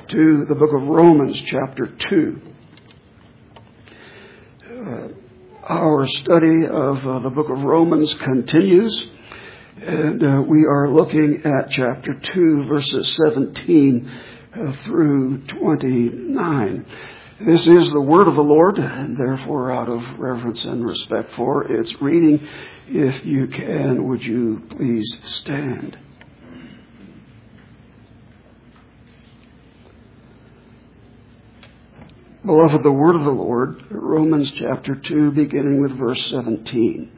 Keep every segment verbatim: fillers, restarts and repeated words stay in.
to the book of Romans, chapter two. Uh, our study of uh, the book of Romans continues, and uh, we are looking at chapter two, verses seventeen uh, through twenty-nine. This is the word of the Lord, and therefore, out of reverence and respect for its reading, if you can, would you please stand? Beloved, the word of the Lord, Romans chapter two, beginning with verse seventeen.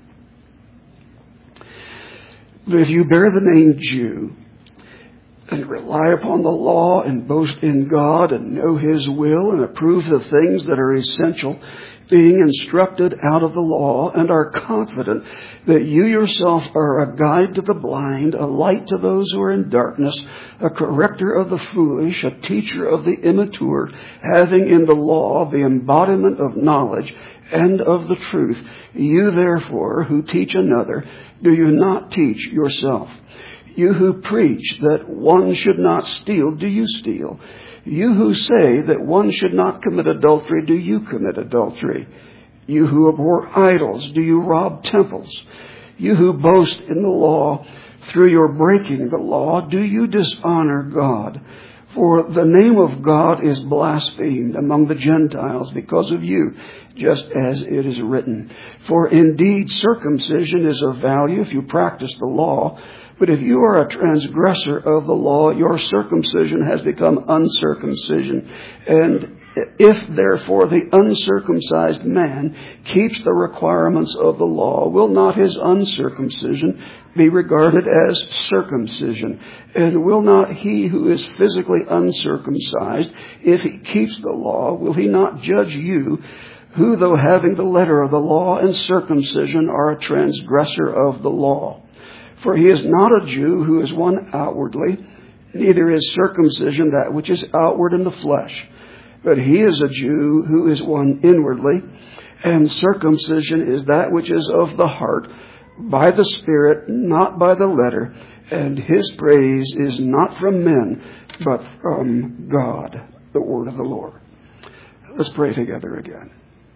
But if you bear the name Jew, and rely upon the law and boast in God and know His will and approve the things that are essential, being instructed out of the law, and are confident that you yourself are a guide to the blind, a light to those who are in darkness, a corrector of the foolish, a teacher of the immature, having in the law the embodiment of knowledge and of the truth. You therefore who teach another, do you not teach yourself? You who preach that one should not steal, do you steal? You who say that one should not commit adultery, do you commit adultery? You who abhor idols, do you rob temples? You who boast in the law, through your breaking the law, do you dishonor God? For the name of God is blasphemed among the Gentiles because of you, just as it is written. For indeed circumcision is of value if you practice the law, but if you are a transgressor of the law, your circumcision has become uncircumcision. And if, therefore, the uncircumcised man keeps the requirements of the law, will not his uncircumcision be regarded as circumcision? And will not he who is physically uncircumcised, if he keeps the law, will he not judge you, who, though having the letter of the law and circumcision, are a transgressor of the law? For he is not a Jew who is one outwardly, neither is circumcision that which is outward in the flesh. But he is a Jew who is one inwardly, and circumcision is that which is of the heart, by the Spirit, not by the letter, and his praise is not from men, but from God. The word of the Lord. Let's pray together again.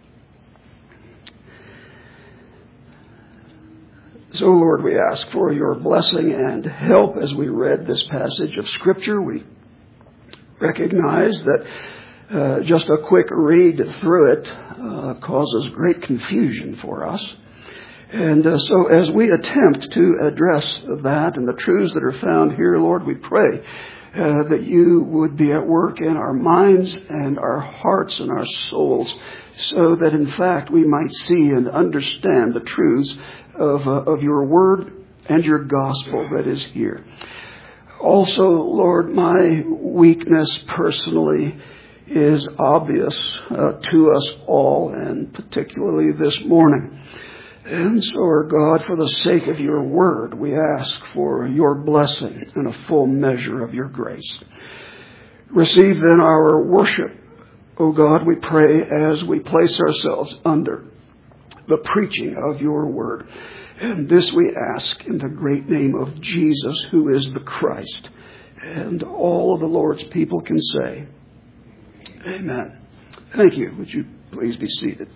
So, Lord, we ask for your blessing and help as we read this passage of Scripture. We recognize that uh, just a quick read through it uh, causes great confusion for us. And uh, so as we attempt to address that and the truths that are found here, Lord, we pray uh, that you would be at work in our minds and our hearts and our souls, so that, in fact, we might see and understand the truths of, uh, of your word and your gospel that is here. Also, Lord, my weakness personally is obvious uh, to us all, and particularly this morning. And so, our God, for the sake of your word, we ask for your blessing and a full measure of your grace. Receive then our worship, O God, we pray, as we place ourselves under the preaching of your word. And this we ask in the great name of Jesus, who is the Christ. And all of the Lord's people can say, amen. Thank you. Would you please be seated?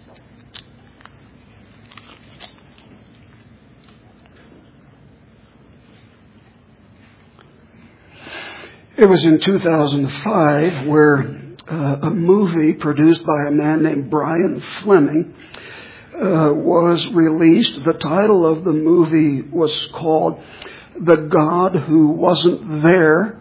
It was in two thousand five where uh, a movie produced by a man named Brian Fleming uh, was released. The title of the movie was called The God Who Wasn't There.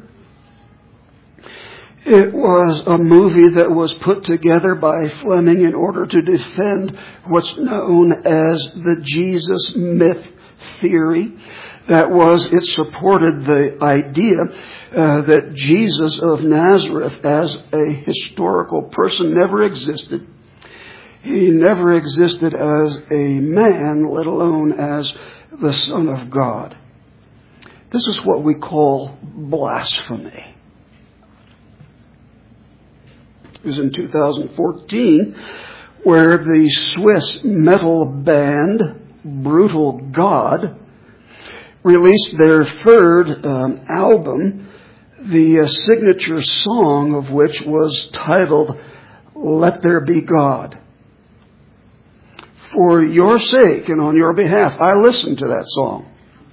It was a movie that was put together by Fleming in order to defend what's known as the Jesus myth theory. That was, it supported the idea uh, that Jesus of Nazareth as a historical person never existed. He never existed as a man, let alone as the Son of God. This is what we call blasphemy. It was in two thousand fourteen where the Swiss metal band Brutal God released their third um, album the uh, signature song of which was titled, "Let There Be God." For your sake and on your behalf, I listen to that song.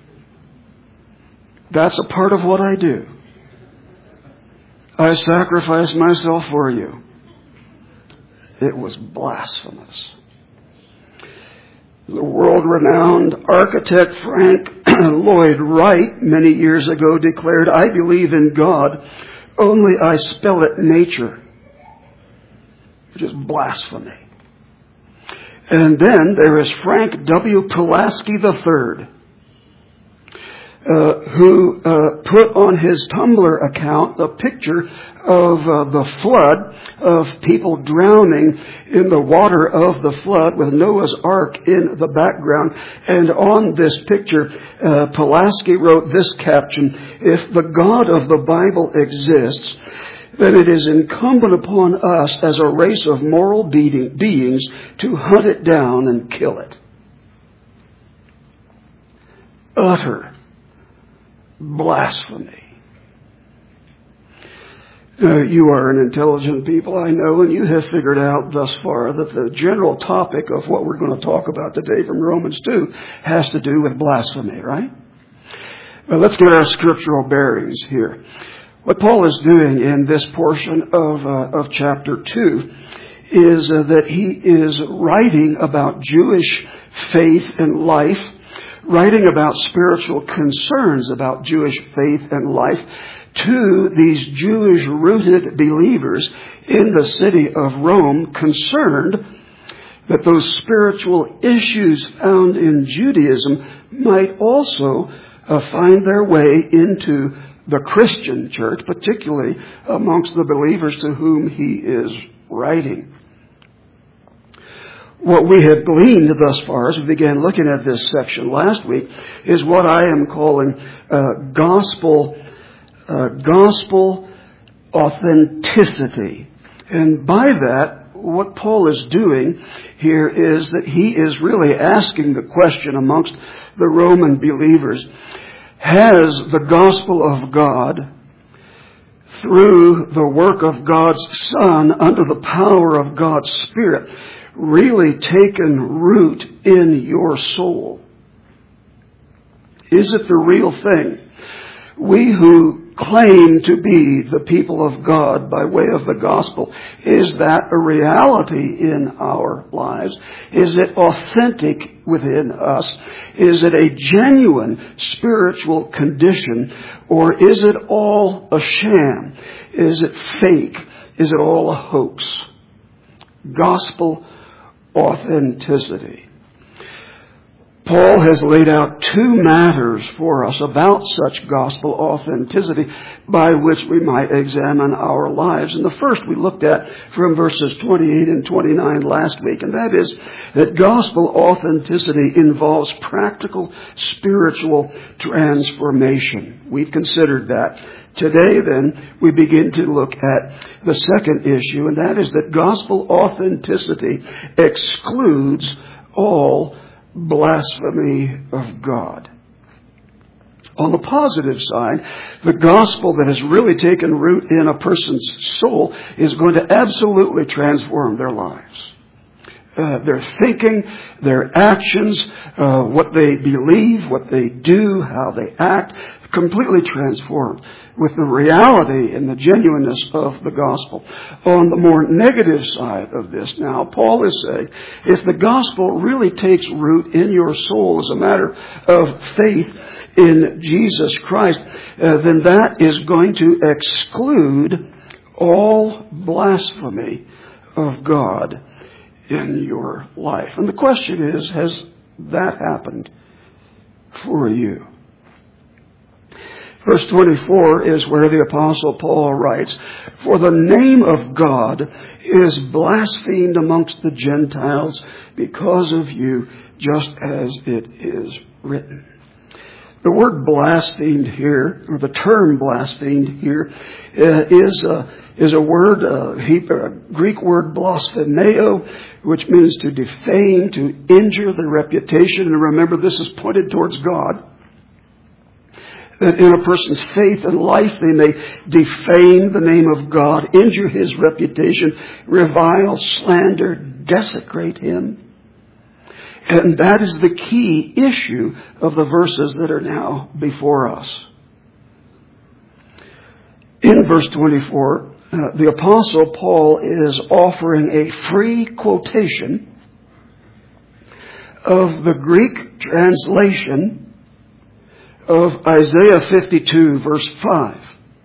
That's a part of what I do. I sacrifice myself for you. It was blasphemous. The world-renowned architect Frank Lloyd Wright many years ago declared, "I believe in God, only I spell it nature," which is blasphemy. And then there is Frank W. Pulaski the third, uh, who uh, put on his Tumblr account a picture of uh, the flood, of people drowning in the water of the flood with Noah's Ark in the background. And on this picture, uh, Pulaski wrote this caption: "If the God of the Bible exists, then it is incumbent upon us as a race of moral beings to hunt it down and kill it." Utter blasphemy. Uh, you are an intelligent people, I know, and you have figured out thus far that the general topic of what we're going to talk about today from Romans two has to do with blasphemy, right? Well, let's get our scriptural bearings here. What Paul is doing in this portion of uh, of chapter two is uh, that he is writing about Jewish faith and life, writing about spiritual concerns about Jewish faith and life to these Jewish-rooted believers in the city of Rome, concerned that those spiritual issues found in Judaism might also uh, find their way into the Christian church, particularly amongst the believers to whom he is writing. What we have gleaned thus far as we began looking at this section last week is what I am calling uh, gospel uh, gospel authenticity. And by that, what Paul is doing here is that he is really asking the question amongst the Roman believers: has the gospel of God, through the work of God's Son, under the power of God's Spirit, really taken root in your soul? Is it the real thing? We who claim to be the people of God by way of the gospel, is that a reality in our lives? Is it authentic within us? Is it a genuine spiritual condition? Or is it all a sham? Is it fake? Is it all a hoax? Gospel authenticity. Paul has laid out two matters for us about such gospel authenticity by which we might examine our lives. And the first we looked at from verses twenty-eight and twenty-nine last week, and that is that gospel authenticity involves practical spiritual transformation. We've considered that. Today, then, we begin to look at the second issue, and that is that gospel authenticity excludes all blasphemy of God. On the positive side, the gospel that has really taken root in a person's soul is going to absolutely transform their lives. Uh, their thinking, their actions, uh, what they believe, what they do, how they act, completely transformed with the reality and the genuineness of the gospel. On the more negative side of this now, Paul is saying, if the gospel really takes root in your soul as a matter of faith in Jesus Christ, uh, then that is going to exclude all blasphemy of God in your life. And the question is, has that happened for you? Verse twenty-four is where the Apostle Paul writes, "For the name of God is blasphemed amongst the Gentiles because of you, just as it is written." The word blasphemed here, or the term blasphemed here, uh, is a, is a word, uh, Hebrew, a Greek word blasphemeo, which means to defame, to injure the reputation. And remember, this is pointed towards God. that in a person's faith and life they may defame the name of God, injure his reputation, revile, slander, desecrate him. And that is the key issue of the verses that are now before us. In verse twenty-four, uh, the Apostle Paul is offering a free quotation of the Greek translation of Isaiah fifty-two, verse five,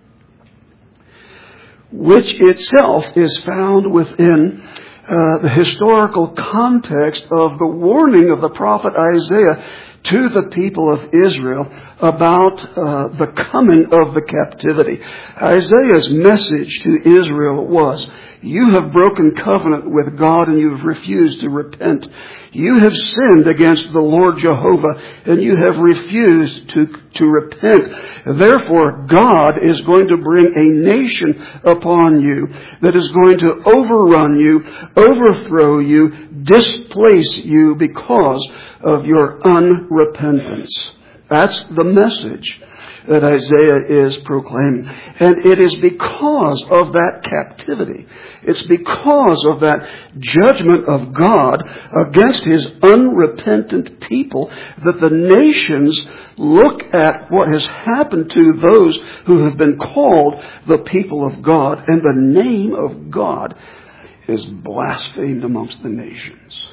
which itself is found within uh, the historical context of the warning of the prophet Isaiah to the people of Israel about uh, the coming of the captivity. Isaiah's message to Israel was, you have broken covenant with God and you have refused to repent. You have sinned against the Lord Jehovah and you have refused to, to repent. Therefore, God is going to bring a nation upon you that is going to overrun you, overthrow you, displace you because of your unrepentance. That's the message that Isaiah is proclaiming. And it is because of that captivity, it's because of that judgment of God against his unrepentant people that the nations look at what has happened to those who have been called the people of God, and the name of God is blasphemed amongst the nations.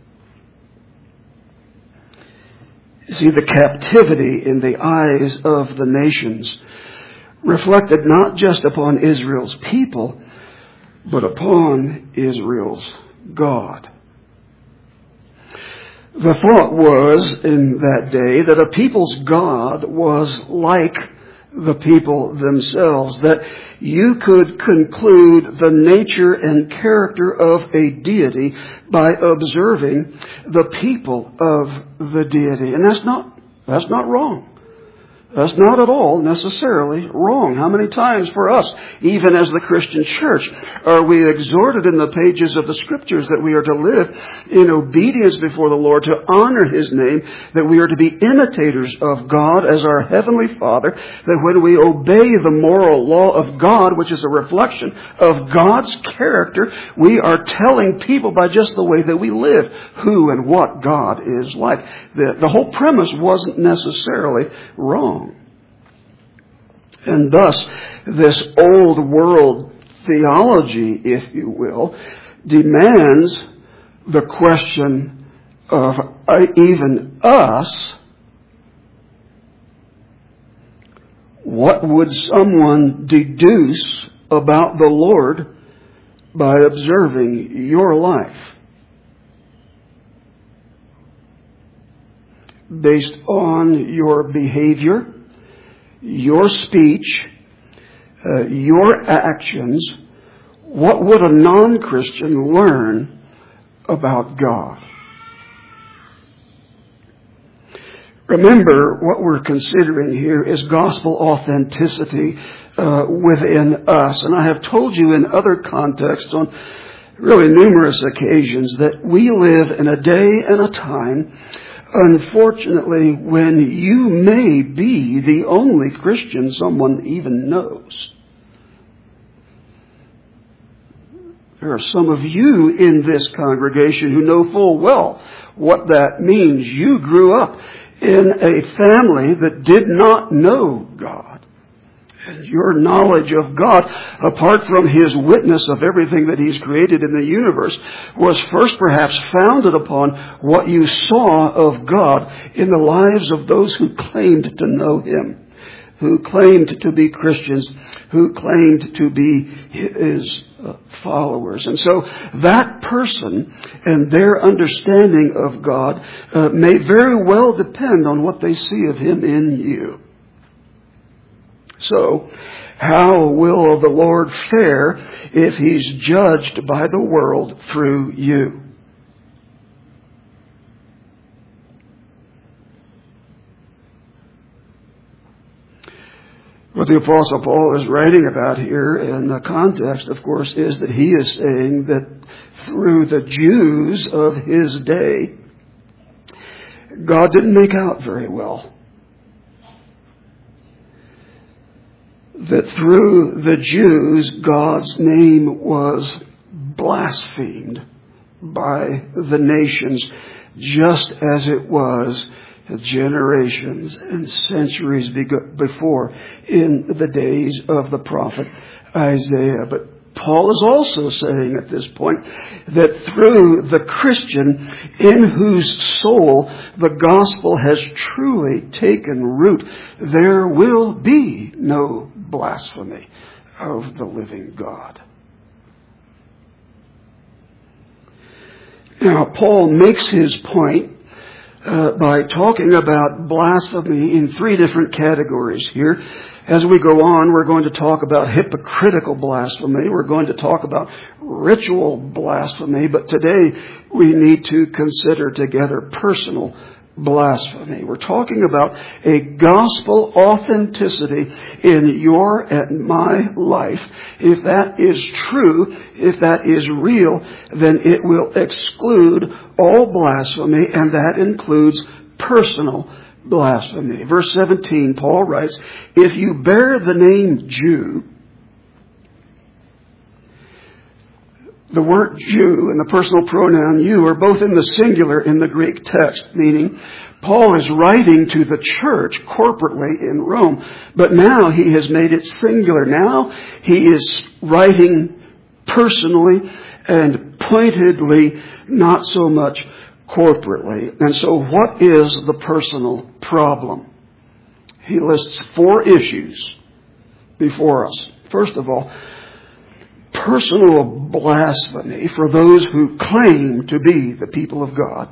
You see, the captivity in the eyes of the nations reflected not just upon Israel's people, but upon Israel's God. The thought was in that day that a people's God was like the people themselves, that you could conclude the nature and character of a deity by observing the people of the deity. And that's not, that's not wrong. That's not at all necessarily wrong. How many times for us, even as the Christian church, are we exhorted in the pages of the Scriptures that we are to live in obedience before the Lord, to honor His name, that we are to be imitators of God as our Heavenly Father, that when we obey the moral law of God, which is a reflection of God's character, we are telling people by just the way that we live who and what God is like. The, the whole premise wasn't necessarily wrong. And thus, this old world theology, if you will, demands the question of uh, even us, what would someone deduce about the Lord by observing your life? Based on your behavior, your speech, uh, your actions, what would a non-Christian learn about God? Remember, what we're considering here is gospel authenticity uh, within us. And I have told you in other contexts on really numerous occasions that we live in a day and a time, unfortunately, when you may be the only Christian someone even knows. There are some of you in this congregation who know full well what that means. You grew up in a family that did not know God. And your knowledge of God, apart from His witness of everything that He's created in the universe, was first perhaps founded upon what you saw of God in the lives of those who claimed to know Him, who claimed to be Christians, who claimed to be His followers. And so that person and their understanding of God uh, may very well depend on what they see of Him in you. So, how will the Lord fare if He's judged by the world through you? What the Apostle Paul is writing about here in the context, of course, is that he is saying that through the Jews of his day, God didn't make out very well. that through the Jews, God's name was blasphemed by the nations, just as it was generations and centuries before in the days of the prophet Isaiah. But Paul is also saying at this point that through the Christian in whose soul the gospel has truly taken root, there will be no blasphemy of the living God. Now, Paul makes his point uh, by talking about blasphemy in three different categories here. As we go on, we're going to talk about hypocritical blasphemy. We're going to talk about ritual blasphemy. But today, we need to consider together personal blasphemy. We're talking about a gospel authenticity in your and my life. If that is true, if that is real, then it will exclude all blasphemy, and that includes personal blasphemy. Verse seventeen, Paul writes, if you bear the name Jew, the word Jew and the personal pronoun you are both in the singular in the Greek text, meaning Paul is writing to the church corporately in Rome, but now he has made it singular. Now he is writing personally and pointedly, not so much corporately. And so what is the personal problem? He lists four issues before us. First of all, personal blasphemy for those who claim to be the people of God.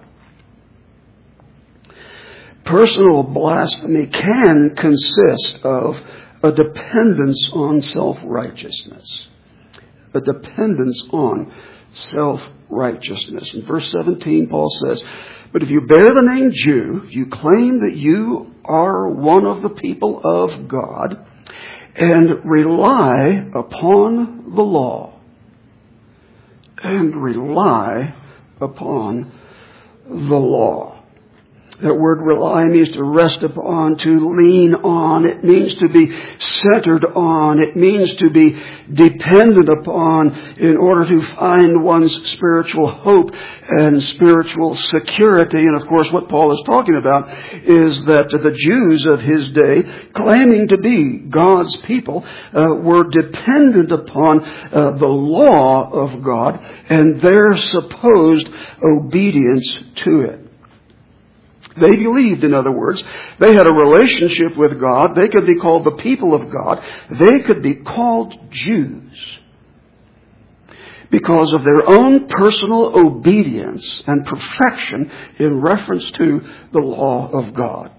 Personal blasphemy can consist of a dependence on self-righteousness. A dependence on self-righteousness. In verse seventeen, Paul says, but if you bear the name Jew, if you claim that you are one of the people of God, and rely upon the law, and rely upon the law. That word rely means to rest upon, to lean on. It means to be centered on. It means to be dependent upon in order to find one's spiritual hope and spiritual security. And of course, what Paul is talking about is that the Jews of his day, claiming to be God's people, uh, were dependent upon uh, the law of God and their supposed obedience to it. They believed, in other words, they had a relationship with God. They could be called the people of God. They could be called Jews because of their own personal obedience and perfection in reference to the law of God.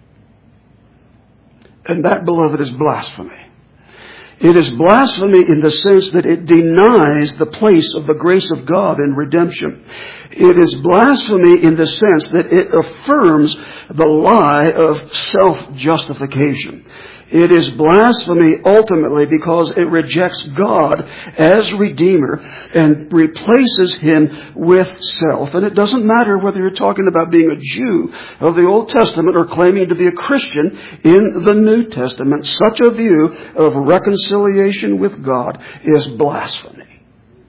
And that, beloved, is blasphemy. It is blasphemy in the sense that it denies the place of the grace of God in redemption. It is blasphemy in the sense that it affirms the lie of self-justification. It is blasphemy ultimately because it rejects God as Redeemer and replaces Him with self. And it doesn't matter whether you're talking about being a Jew of the Old Testament or claiming to be a Christian in the New Testament. Such a view of reconciliation with God is blasphemy.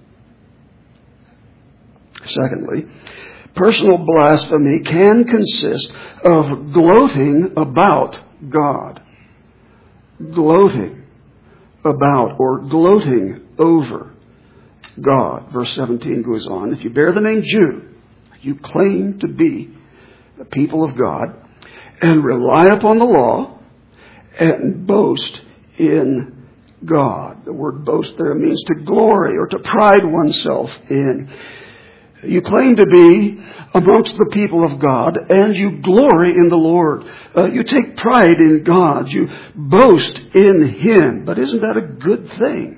Secondly, personal blasphemy can consist of gloating about God. Gloating about or gloating over God. Verse seventeen goes on, if you bear the name Jew, you claim to be the people of God and rely upon the law and boast in God. The word boast there means to glory or to pride oneself in. You claim to be amongst the people of God, and you glory in the Lord. Uh, you take pride in God. You boast in Him. But isn't that a good thing?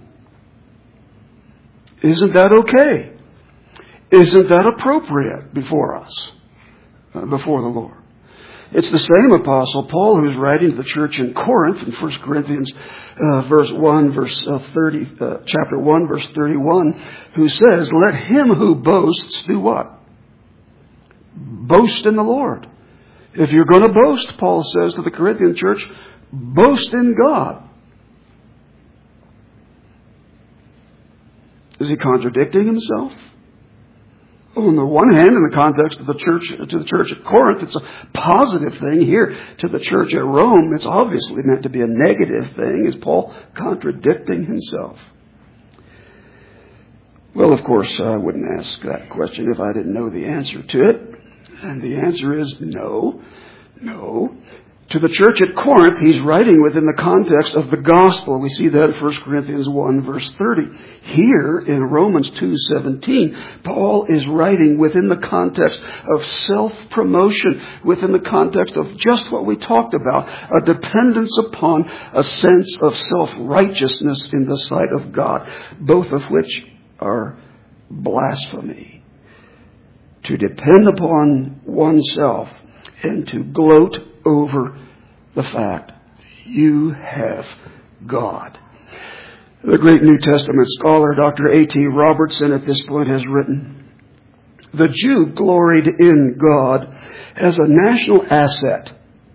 Isn't that okay? Isn't that appropriate before us, uh, before the Lord? It's the same Apostle Paul who's writing to the church in Corinth in First Corinthians uh, verse one, verse uh, thirty, uh, chapter one, verse thirty-one, who says, "Let him who boasts do what? Boast in the Lord." If you're going to boast, Paul says to the Corinthian church, boast in God. Is he contradicting himself? On the one hand, in the context of the church, to the church at Corinth, it's a positive thing. Here, to the church at Rome, it's obviously meant to be a negative thing. Is Paul contradicting himself? Well, of course, I wouldn't ask that question if I didn't know the answer to it. And the answer is no, no. To the church at Corinth, he's writing within the context of the gospel. We see that in First Corinthians one, verse thirty. Here, in Romans two seventeen, Paul is writing within the context of self-promotion, within the context of just what we talked about, a dependence upon a sense of self-righteousness in the sight of God, both of which are blasphemy. To depend upon oneself and to gloat over the fact you have God. The great New Testament scholar, Doctor A T Robertson, at this point has written, the Jew gloried in God as a national asset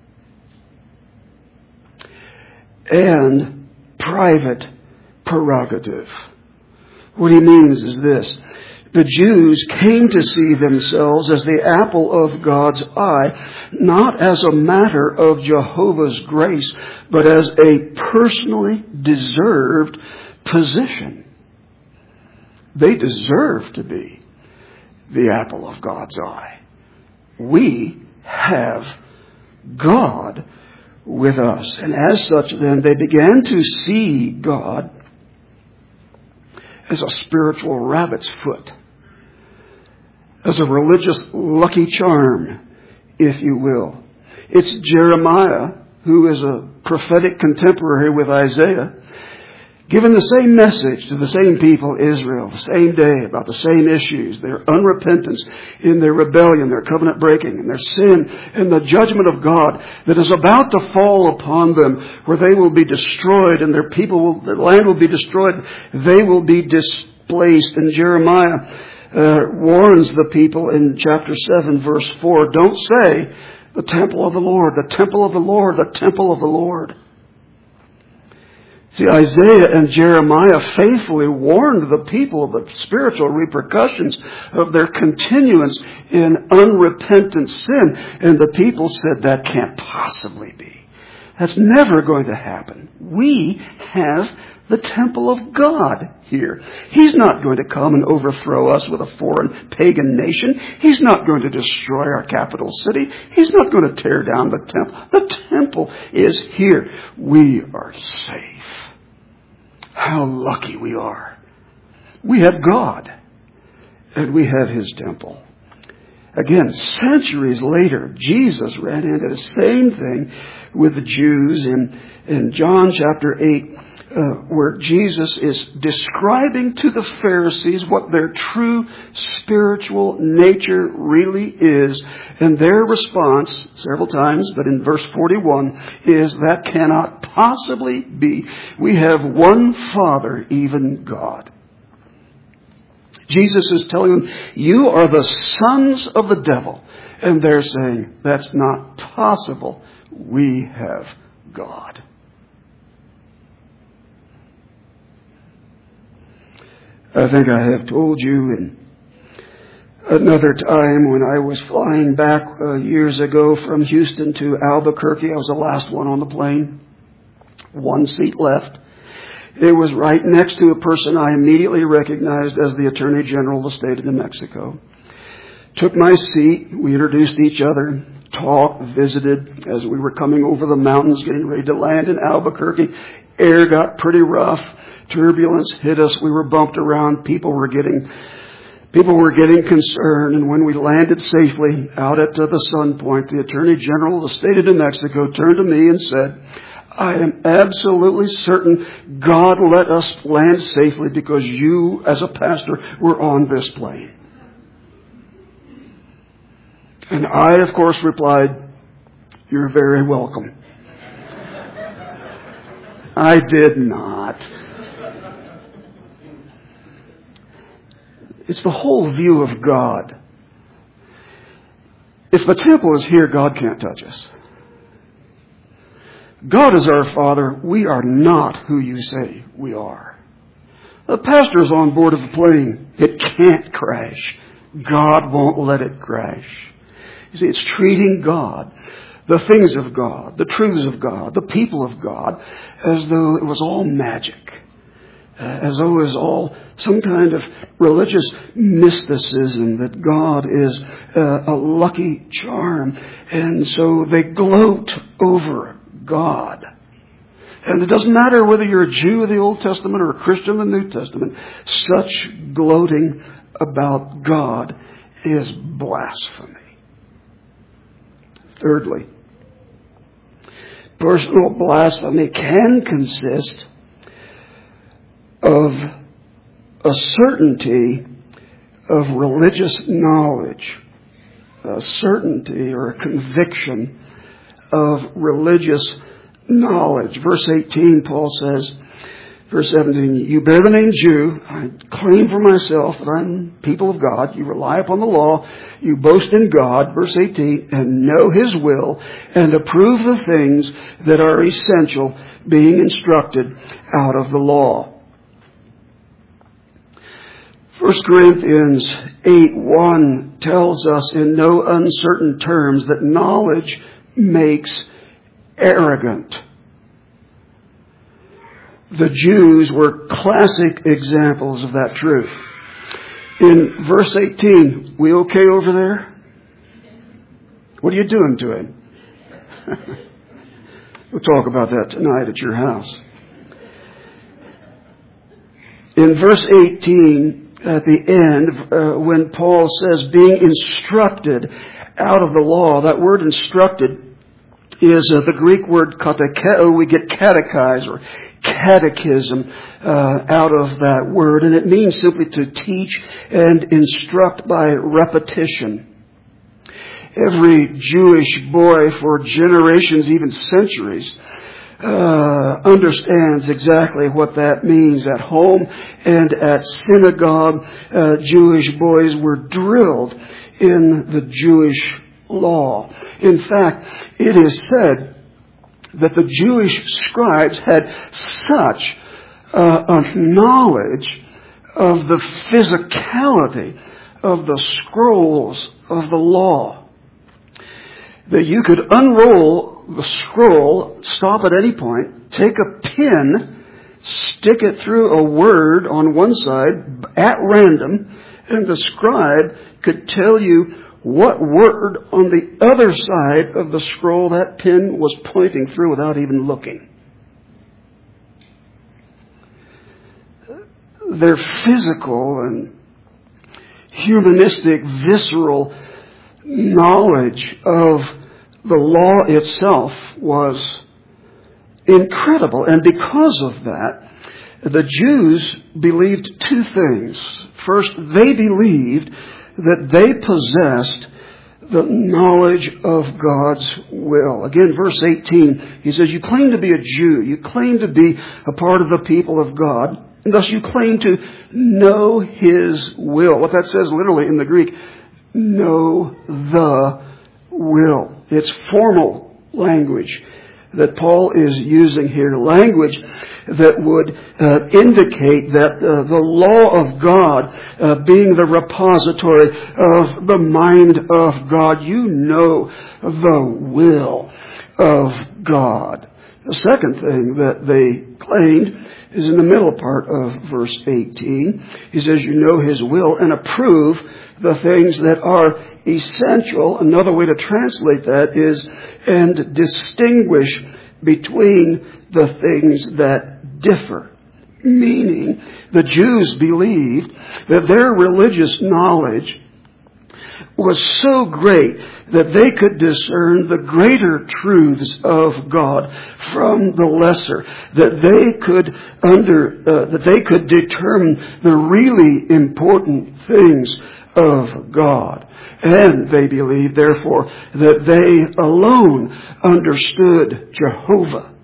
and private prerogative. What he means is this. The Jews came to see themselves as the apple of God's eye, not as a matter of Jehovah's grace, but as a personally deserved position. They deserve to be the apple of God's eye. We have God with us. And as such, then, they began to see God as a spiritual rabbit's foot, as a religious lucky charm, if you will. It's Jeremiah, who is a prophetic contemporary with Isaiah, giving the same message to the same people, Israel, the same day, about the same issues, their unrepentance in their rebellion, their covenant breaking, and their sin, and the judgment of God that is about to fall upon them, where they will be destroyed, and their people will, their land will be destroyed. They will be displaced. And Jeremiah uh, warns the people in chapter seven, verse four, don't say, the temple of the Lord, the temple of the Lord, the temple of the Lord. See, Isaiah and Jeremiah faithfully warned the people of the spiritual repercussions of their continuance in unrepentant sin. And the people said, that can't possibly be. That's never going to happen. We have the temple of God here. He's not going to come and overthrow us with a foreign pagan nation. He's not going to destroy our capital city. He's not going to tear down the temple. The temple is here. We are safe. How lucky we are. We have God, and we have His temple. Again, centuries later, Jesus ran into the same thing with the Jews in, in John chapter eight, uh, where Jesus is describing to the Pharisees what their true spiritual nature really is. And their response, several times, but in verse forty-one, is that cannot possibly be. We have one Father, even God. Jesus is telling them, you are the sons of the devil. And they're saying, that's not possible. We have God. I think I have told you in another time when I was flying back uh, years ago from Houston to Albuquerque. I was the last one on the plane. One seat left. It was right next to a person I immediately recognized as the Attorney General of the state of New Mexico. Took my seat. We introduced each other, talked, visited as we were coming over the mountains, getting ready to land in Albuquerque. Air got pretty rough. Turbulence hit us. We were bumped around. People were getting, people were getting concerned. And when we landed safely out at uh, the Sun Point, the Attorney General of the state of New Mexico turned to me and said, I am absolutely certain God let us land safely because you, as a pastor, were on this plane. And I, of course, replied, you're very welcome. I did not. It's the whole view of God. If the temple is here, God can't touch us. God is our Father. We are not who you say we are. The pastor's on board of a plane. It can't crash. God won't let it crash. You see, it's treating God, the things of God, the truths of God, the people of God, as though it was all magic. Uh, as though it was all some kind of religious mysticism, that God is uh, a lucky charm. And so they gloat over God. And it doesn't matter whether you're a Jew of the Old Testament or a Christian of the New Testament, such gloating about God is blasphemy. Thirdly, personal blasphemy can consist of a certainty of religious knowledge, a certainty or a conviction of religious knowledge. Verse eighteen, Paul says, verse seventeen, you bear the name Jew. I claim for myself that I'm people of God. You rely upon the law. You boast in God. Verse eighteen, and know His will and approve the things that are essential, being instructed out of the law. First Corinthians eight one tells us in no uncertain terms that knowledge makes arrogant. The Jews were classic examples of that truth. In verse eighteen, we okay over there? What are you doing to him? We'll talk about that tonight at your house. In verse eighteen, at the end, uh, when Paul says being instructed out of the law, that word instructed is uh, the Greek word katekeo. We get catechize or catechism uh, out of that word, and it means simply to teach and instruct by repetition. Every Jewish boy for generations, even centuries, Uh, understands exactly what that means. At home and at synagogue, uh, Jewish boys were drilled in the Jewish law. In fact, it is said that the Jewish scribes had such uh, a knowledge of the physicality of the scrolls of the law that you could unroll the scroll, stop at any point, take a pin, stick it through a word on one side at random, and the scribe could tell you what word on the other side of the scroll that pin was pointing through without even looking. Their physical and humanistic, visceral knowledge of the law itself was incredible. And because of that, the Jews believed two things. First, they believed that they possessed the knowledge of God's will. Again, verse eighteen, he says, you claim to be a Jew. You claim to be a part of the people of God. And thus you claim to know His will. What that says literally in the Greek, know the will. It's formal language that Paul is using here. Language that would uh, indicate that uh, the law of God uh, being the repository of the mind of God, you know the will of God. The second thing that they claimed is in the middle part of verse eighteen. He says, you know His will and approve the things that are essential. Another way to translate that is, and distinguish between the things that differ. Meaning, the Jews believed that their religious knowledge was so great that they could discern the greater truths of God from the lesser, that they could under uh, that they could determine the really important things of God. And they believed, therefore, that they alone understood Jehovah.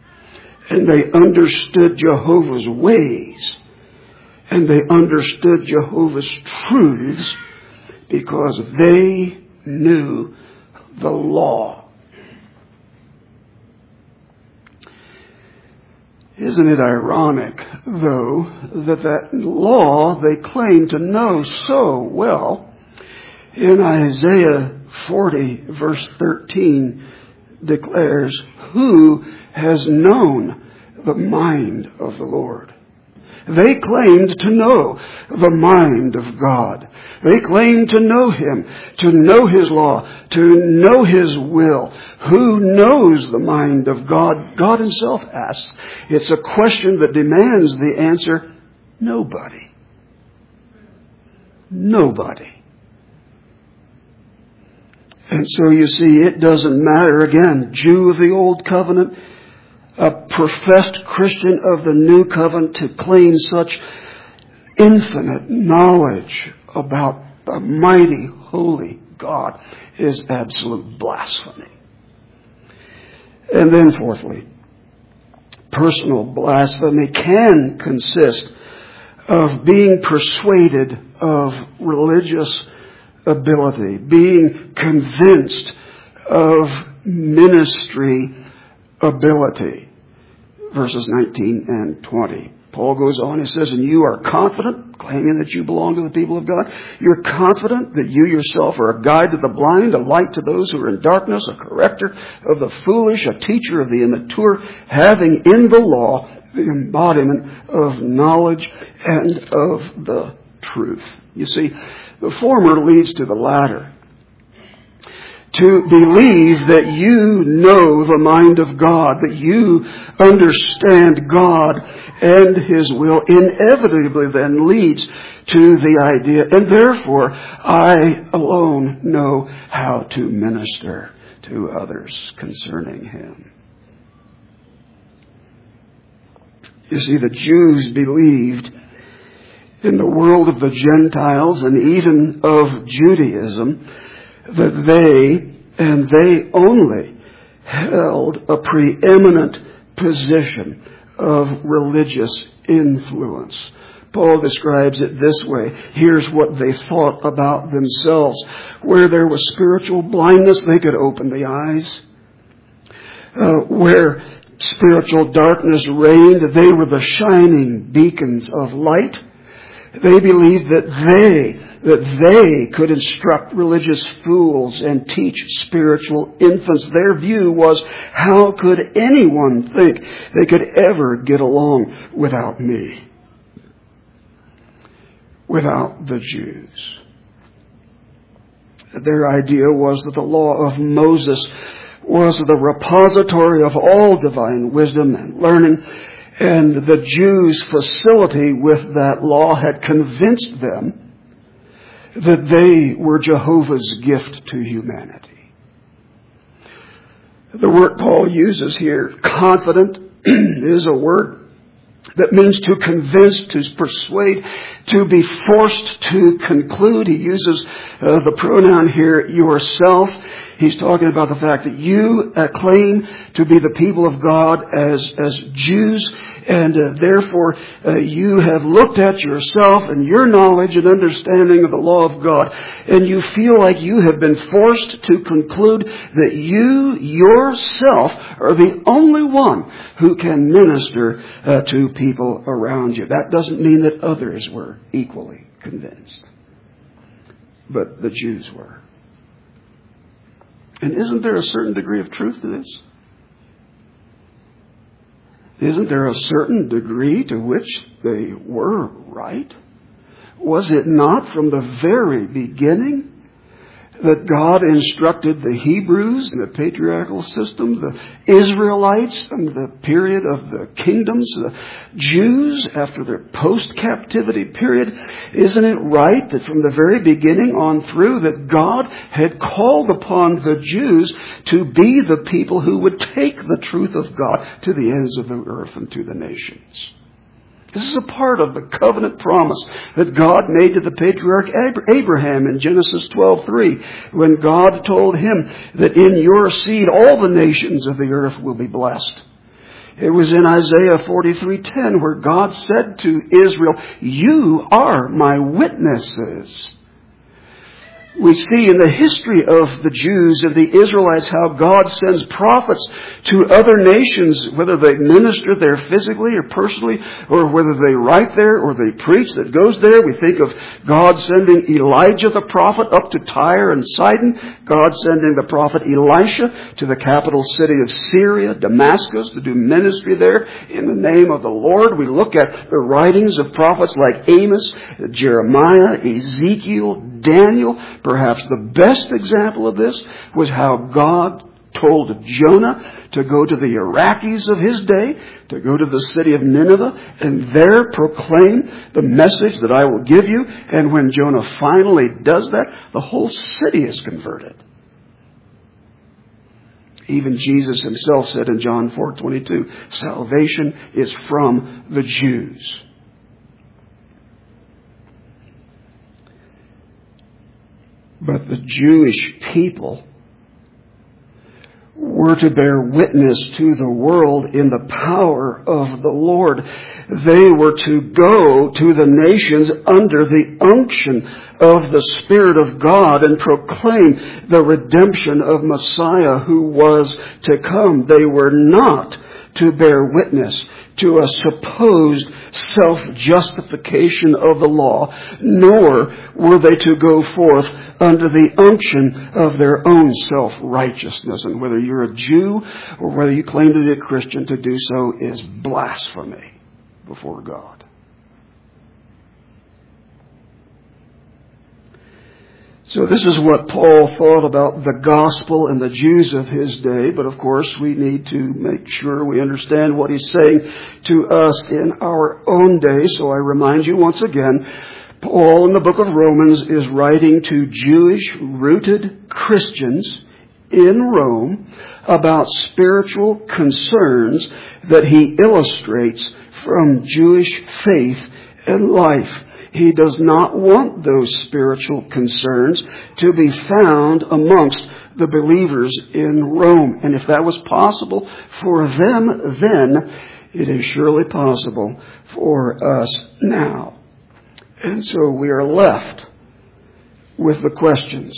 And they understood Jehovah's ways. And they understood Jehovah's truths because they knew the law. Isn't it ironic, though, that that law they claim to know so well in Isaiah forty, verse thirteen, declares, "Who has known the mind of the Lord?" They claimed to know the mind of God. They claimed to know Him, to know His law, to know His will. Who knows the mind of God? God Himself asks. It's a question that demands the answer, nobody. Nobody. And so you see, it doesn't matter, again, Jew of the Old Covenant, a professed Christian of the New Covenant, to claim such infinite knowledge about the mighty, holy God is absolute blasphemy. And then fourthly, personal blasphemy can consist of being persuaded of religious ability, being convinced of ministry ability. Verses nineteen and twenty. Paul goes on, he says, "And you are confident," claiming that you belong to the people of God, "you're confident that you yourself are a guide to the blind, a light to those who are in darkness, a corrector of the foolish, a teacher of the immature, having in the law the embodiment of knowledge and of the truth." You see, the former leads to the latter. To believe that you know the mind of God, that you understand God and His will, inevitably then leads to the idea, and therefore I alone know how to minister to others concerning Him. You see, the Jews believed in the world of the Gentiles and even of Judaism that they, and they only, held a preeminent position of religious influence. Paul describes it this way. Here's what they thought about themselves. Where there was spiritual blindness, they could open the eyes. Uh, where spiritual darkness reigned, they were the shining beacons of light. They believed that they, that they could instruct religious fools and teach spiritual infants. Their view was, how could anyone think they could ever get along without me? Without the Jews. Their idea was that the law of Moses was the repository of all divine wisdom and learning, and the Jews' facility with that law had convinced them that they were Jehovah's gift to humanity. The word Paul uses here, confident, is a word that means to convince, to persuade, to be forced to conclude. He uses uh, the pronoun here, yourself. He's talking about the fact that you uh, claim to be the people of God as, as Jews, and uh, therefore uh, you have looked at yourself and your knowledge and understanding of the law of God, and you feel like you have been forced to conclude that you yourself are the only one who can minister uh, to people around you. That doesn't mean that others were equally convinced, but the Jews were. And isn't there a certain degree of truth to this? Isn't there a certain degree to which they were right? Was it not from the very beginning that God instructed the Hebrews in the patriarchal system, the Israelites in the period of the kingdoms, the Jews after their post-captivity period? Isn't it right that from the very beginning on through that God had called upon the Jews to be the people who would take the truth of God to the ends of the earth and to the nations? This is a part of the covenant promise that God made to the patriarch Abraham in Genesis twelve three, when God told him that in your seed all the nations of the earth will be blessed. It was in Isaiah forty-three ten where God said to Israel, you are my witnesses. We see in the history of the Jews, of the Israelites, how God sends prophets to other nations, whether they minister there physically or personally, or whether they write there or they preach that goes there. We think of God sending Elijah the prophet up to Tyre and Sidon, God sending the prophet Elisha to the capital city of Syria, Damascus, to do ministry there in the name of the Lord. We look at the writings of prophets like Amos, Jeremiah, Ezekiel, Daniel. Perhaps the best example of this was how God told Jonah to go to the Iraqis of his day, to go to the city of Nineveh, and there proclaim the message that I will give you. And when Jonah finally does that, the whole city is converted. Even Jesus himself said in John four twenty-two, salvation is from the Jews. But the Jewish people were to bear witness to the world in the power of the Lord. They were to go to the nations under the unction of the Spirit of God and proclaim the redemption of Messiah who was to come. They were not to bear witness to a supposed self-justification of the law, nor were they to go forth under the unction of their own self-righteousness. And whether you're a Jew or whether you claim to be a Christian, to do so is blasphemy before God. So this is what Paul thought about the gospel and the Jews of his day. But of course, we need to make sure we understand what he's saying to us in our own day. So I remind you once again, Paul in the book of Romans is writing to Jewish-rooted Christians in Rome about spiritual concerns that he illustrates from Jewish faith and life. He does not want those spiritual concerns to be found amongst the believers in Rome. And if that was possible for them then, it is surely possible for us now. And so we are left with the questions.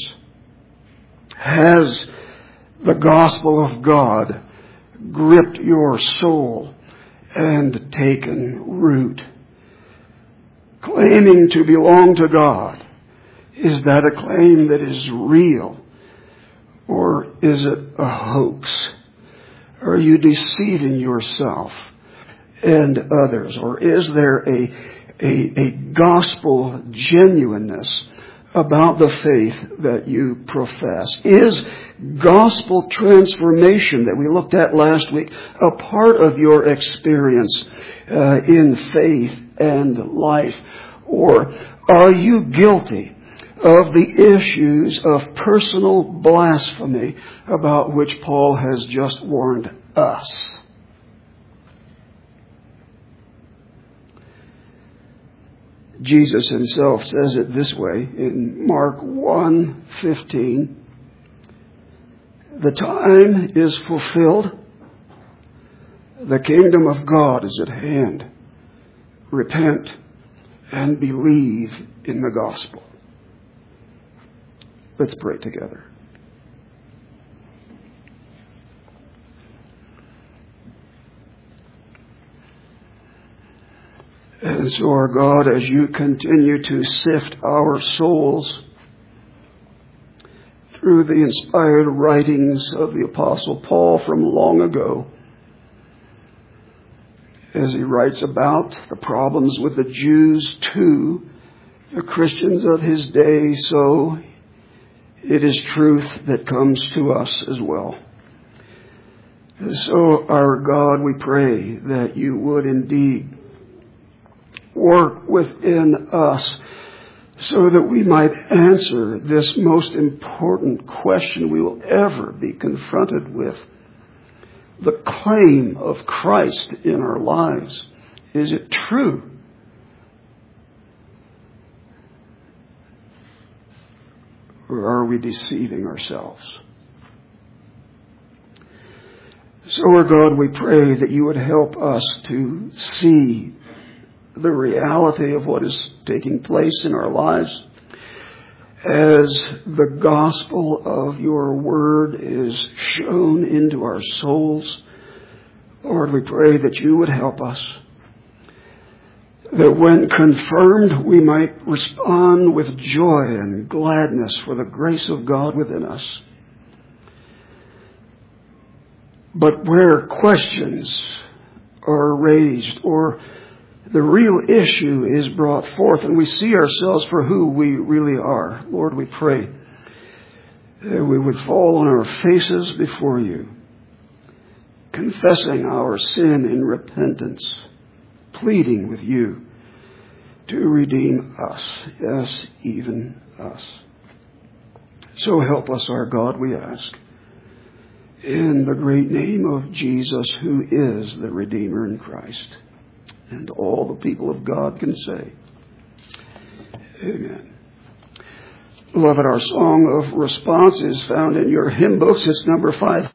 Has the gospel of God gripped your soul and taken root? Claiming to belong to God, is that a claim that is real? Or is it a hoax? Are you deceiving yourself and others? Or is there a, a, a gospel genuineness about the faith that you profess? Is gospel transformation that we looked at last week a part of your experience uh, in faith and life? Or are you guilty of the issues of personal blasphemy about which Paul has just warned us? Jesus himself says it this way in Mark one fifteen. The time is fulfilled. The kingdom of God is at hand. Repent and believe in the gospel. Let's pray together. And so, our God, as you continue to sift our souls through the inspired writings of the Apostle Paul from long ago, as he writes about the problems with the Jews too, the Christians of his day, so it is truth that comes to us as well. And so, our God, we pray that you would indeed work within us so that we might answer this most important question we will ever be confronted with. The claim of Christ in our lives. Is it true? Or are we deceiving ourselves? So, our God, we pray that you would help us to see the reality of what is taking place in our lives, as the gospel of your word is shown into our souls, Lord, we pray that you would help us, that when confirmed we might respond with joy and gladness for the grace of God within us. But where questions are raised or the real issue is brought forth and we see ourselves for who we really are, Lord, we pray that we would fall on our faces before you, confessing our sin in repentance, pleading with you to redeem us, yes, even us. So help us, our God, we ask, in the great name of Jesus, who is the Redeemer in Christ. And all the people of God can say, amen. Beloved, our song of response is found in your hymn books. It's number five.